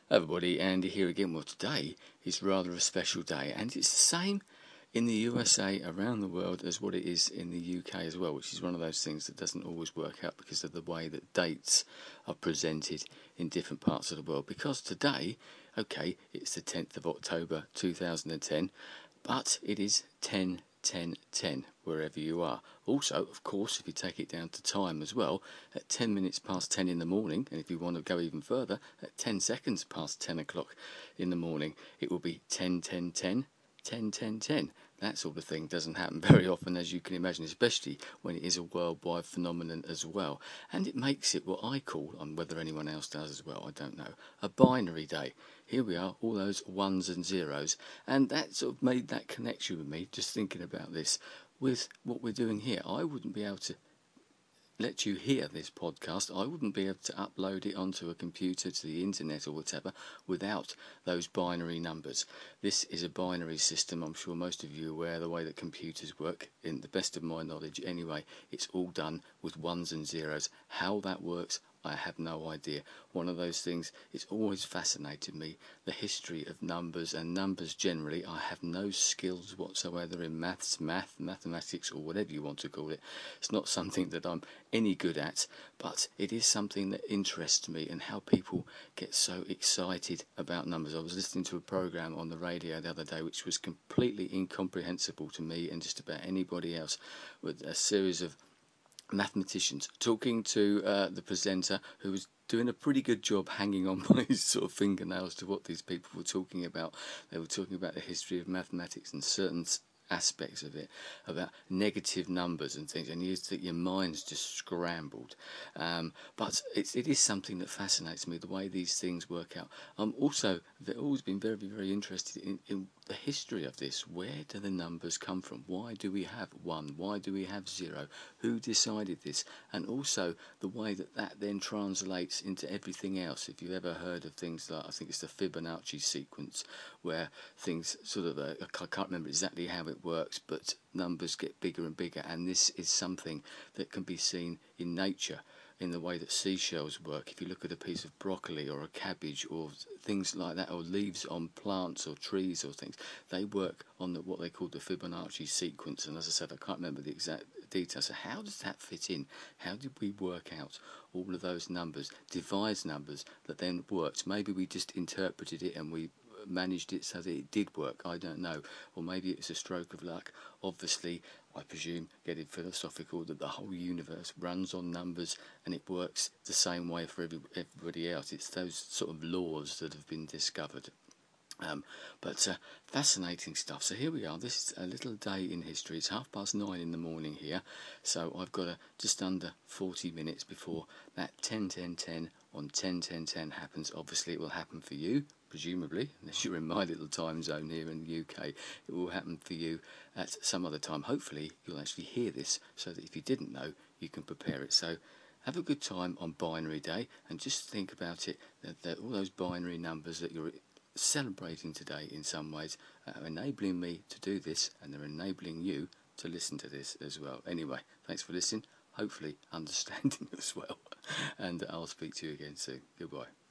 Everybody, Andy here again. Well, today is rather a special day, and it's the same in the USA around the world as what it is in the UK as well, which is one of those things that doesn't always work out because of the way that dates are presented in different parts of the world. Because today, okay, it's the 10th of October 2010, but it is 10:10:10 wherever you are. Also, of course, if you take it down to time as well, at 10 minutes past 10 in the morning, and if you want to go even further, at 10 seconds past 10 o'clock in the morning, it will be 10:10:10, 10:10:10. That sort of thing doesn't happen very often, as you can imagine, especially when it is a worldwide phenomenon as well. And it makes it what I call, and whether anyone else does as well, I don't know, a binary day. Here we are, all those ones and zeros, and that sort of made that connection with me, just thinking about this, with what we're doing here. I wouldn't be able to let you hear this podcast. I wouldn't be able to upload it onto a computer, to the internet or whatever, without those binary numbers. This is a binary system. I'm sure most of you are aware the way that computers work. In the best of my knowledge anyway, it's all done with ones and zeros. How that works, I have no idea. One of those things, it's always fascinated me, the history of numbers and numbers generally. I have no skills whatsoever in mathematics or whatever you want to call it. It's not something that I'm any good at, but it is something that interests me, and how people get so excited about numbers. I was listening to a program on the radio the other day which was completely incomprehensible to me and just about anybody else, with a series of mathematicians talking to the presenter, who was doing a pretty good job hanging on by his sort of fingernails to what these people were talking about. They were talking about the history of mathematics and certain aspects of it, about negative numbers and things, and you think your mind's just scrambled. But it is something that fascinates me, the way these things work out. Also, I've always been very, very interested in the history of this. Where do the numbers come from? Why do we have 1? Why do we have 0? Who decided this? And also the way that that then translates into everything else. If you've ever heard of things like, I think it's the Fibonacci sequence, where things sort of, I can't remember exactly how it works, but numbers get bigger and bigger, and this is something that can be seen in nature, in the way that seashells work. If you look at a piece of broccoli or a cabbage or things like that, or leaves on plants or trees or things, they work on what they call the Fibonacci sequence. And as I said, I can't remember the exact details. So how does that fit in? How did we work out all of those numbers, devise numbers that then worked? Maybe we just interpreted it and we managed it so that it did work. I don't know. Or maybe it's a stroke of luck. Obviously, I presume, getting philosophical, that the whole universe runs on numbers and it works the same way for everybody else. It's those sort of laws that have been discovered. But fascinating stuff. So here we are. This is a little day in history. It's 9:30 in the morning here, so I've got just under 40 minutes before that 10:10:10 on 10:10:10 happens. Obviously, it will happen for you, presumably, unless you're in my little time zone here in the UK. It will happen for you at some other time. Hopefully, you'll actually hear this, so that if you didn't know, you can prepare it. So have a good time on Binary Day, and just think about it, that all those binary numbers that you're celebrating today in some ways are enabling me to do this, and they're enabling you to listen to this as well. Anyway, thanks for listening, hopefully understanding as well, and I'll speak to you again soon. Goodbye.